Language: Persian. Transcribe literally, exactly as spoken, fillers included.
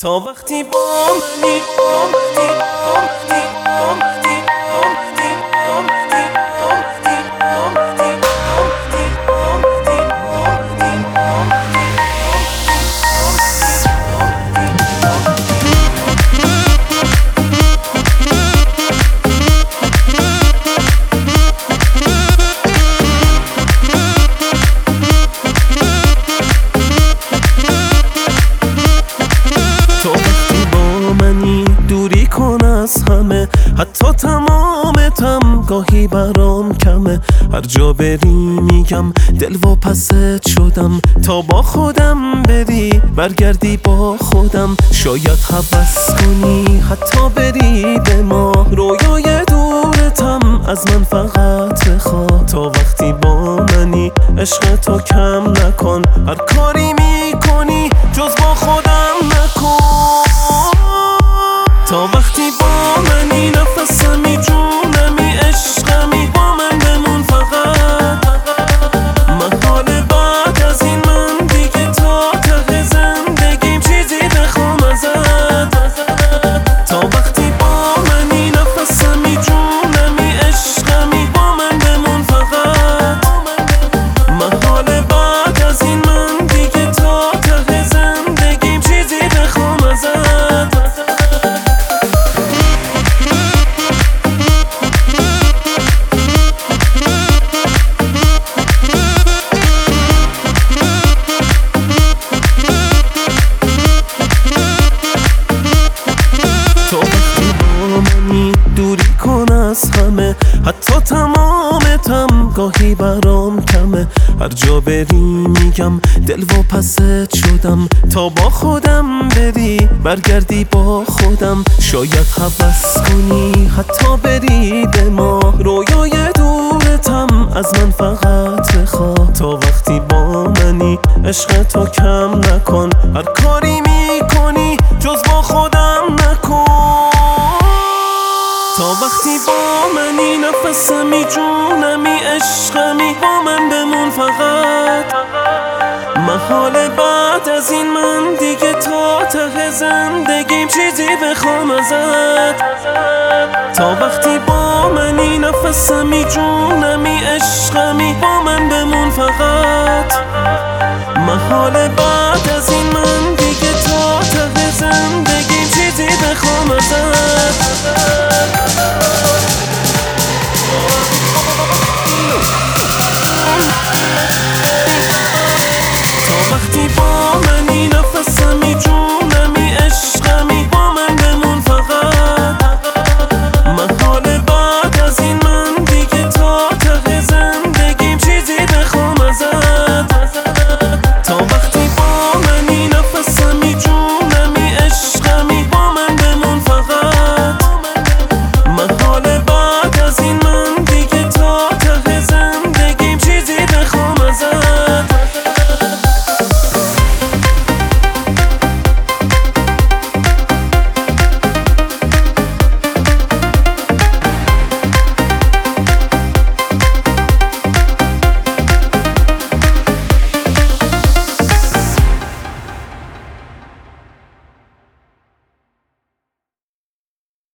تا وقتی با منی با منی با منی با منی با منی با منی با منی با منی با منی با منی دوری کن از همه، حتی تمام تم گاهی برام کمه. هر جا بری میگم دل و پست شدم، تا با خودم بری برگردی با خودم. شاید هوس کنی حتی بری به ما، رویای دورتم از من فقط بخوا. تا وقتی با منی عشق تو کم نکن، هر کاری میکنی جز با خودم نکن. تا وقتی با منی نفسمی جونمی عشقمی، با من بمون فقط. محال بعد از این من دیگه تا ته زندگیم چیزی بخوام ازت. تا وقتی با منی نفسمی جونمی عشقمی، با من بمون فقط. محال بعد از این من دیگه تا ته زندگیم چیزی بخوام ازت. دوری کن از همه، حتی تمام تم گاهی برام کمه. هر جا بری میگم دل و پست شدم، تا با خودم بری برگردی با خودم. شاید هوس کنی حتی بری به ما، رویای دورتم از من فقط بخوا. تا وقتی با منی عشق تو کم نکن، هر کاری میکنی جز با خودم نکن. تا وقتی با منی نفسمی جونمی عشقمی، با من بمون فقط. محال بعد از این من دیگه تا ته زندگیم چیزی بخوام ازت. تا وقتی با منی نفسمی جونمی عشقمی، با من بمون فقط. محال بعد از این